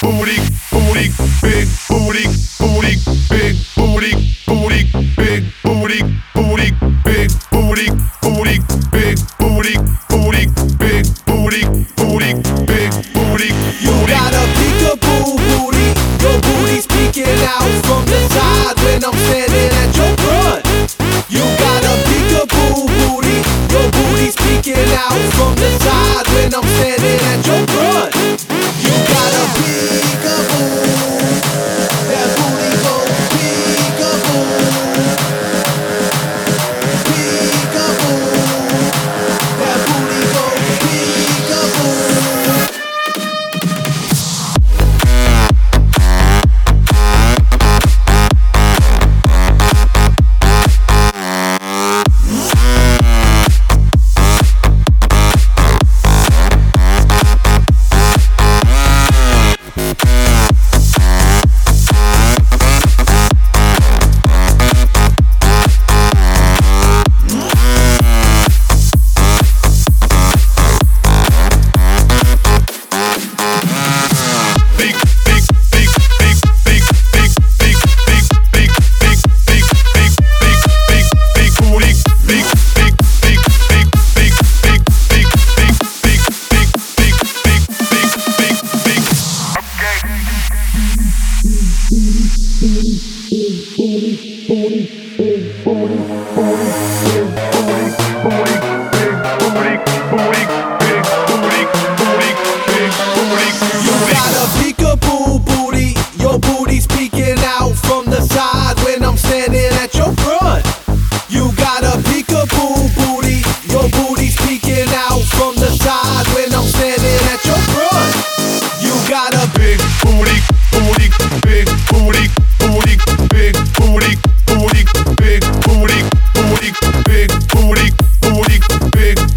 booty, booty, big booty, booty, big booty, booty, big booty, booty, big booty, booty, big booty, booty, big booty, booty, big booty. You got a peekaboo booty, your booty's peeking out from the side when I'm standing at your front. You got a peekaboo booty, your booty's peeking out from the side when I'm standing at your front. You got a peekaboo, that booty go peekaboo, peekaboo, that booty go peekaboo.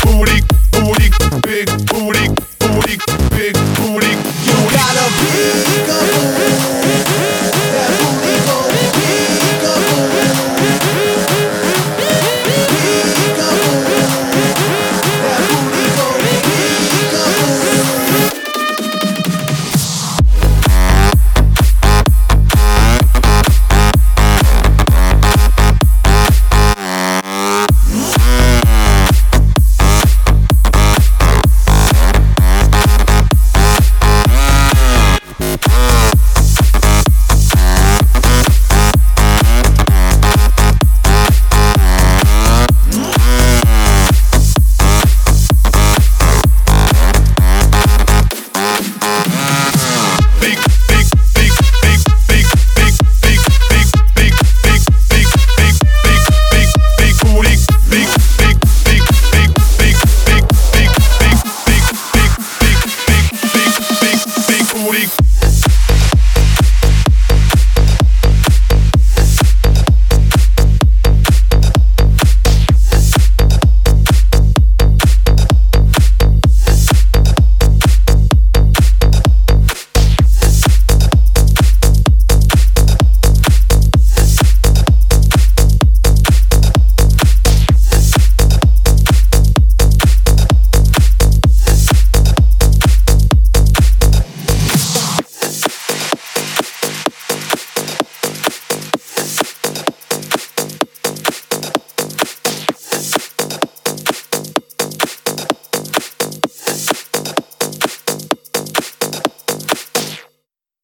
Big booty, big booty, big booty. You got a big